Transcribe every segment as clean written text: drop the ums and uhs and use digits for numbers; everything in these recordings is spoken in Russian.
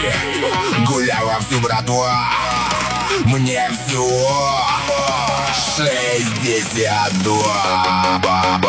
Гуляй вовсю, братва. Мне всего 62.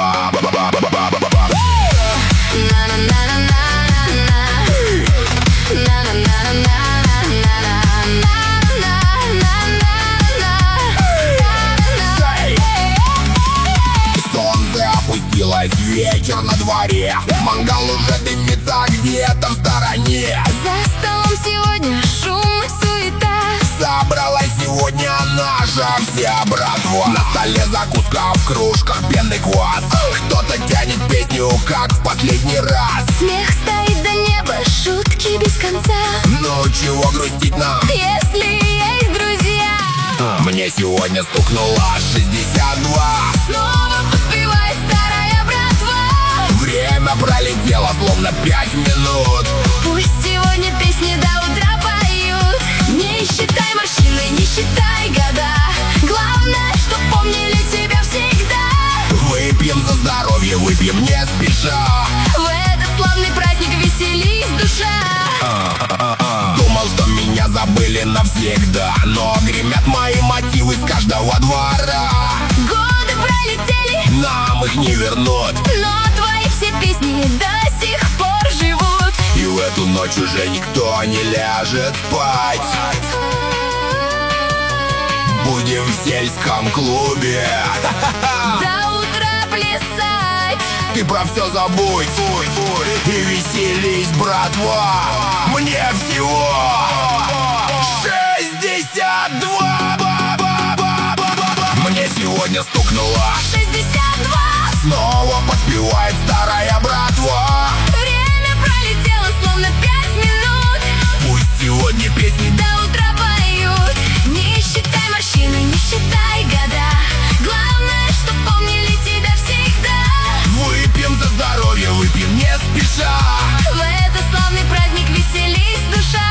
Опустилась, вечер на дворе. Мангал уже дымится где-то в стороне. За столом сегодня шум и суета. Собралась сегодня наша вся братва. На столе закуска, в кружках пенный квас. Кто-то тянет песню, как в последний раз. Смех стоит до неба, шутки без конца. Ну чего грустить нам, если есть друзья? Мне сегодня стукнуло 62. Снова подпевает старая братва. Время пролетело, словно 5 минут. Пусть сегодня песни до утра поют. Не считай морщины, не считай года. Главное, что помнили тебя всегда. Выпьем за здоровье, выпьем не спеша. В этот славный праздник веселись, душа. Думал, что меня забыли навсегда, но гремят мои мотивы с каждого двора. Годы пролетели, Нам их не вернут, но твои все песни до сих пор живут. и в эту ночь уже никто не ляжет спать. Будем в сельском клубе. До утра плясать. Ты про все забудь и веселись, братва. Мне всего 62. Мне сегодня стукнуло 62. Снова подпевает старая братва. Время пролетело, словно 5 минут. Пусть сегодня песни До утра поют. Не считай морщины, не считай года. Главное, что помнили тебя всегда. выпьем за здоровье, выпьем не спеша. В этот славный праздник веселись, душа.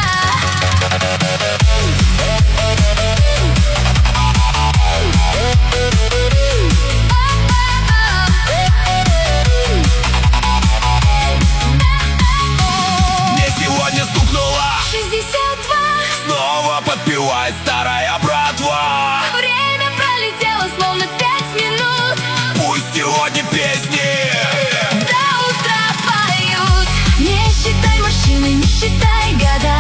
Мне сегодня стукнуло 62. Снова подпевает старая братва. Время пролетело, словно 5 минут. Пусть сегодня песни До утра поют. Не считай морщины, не считай года.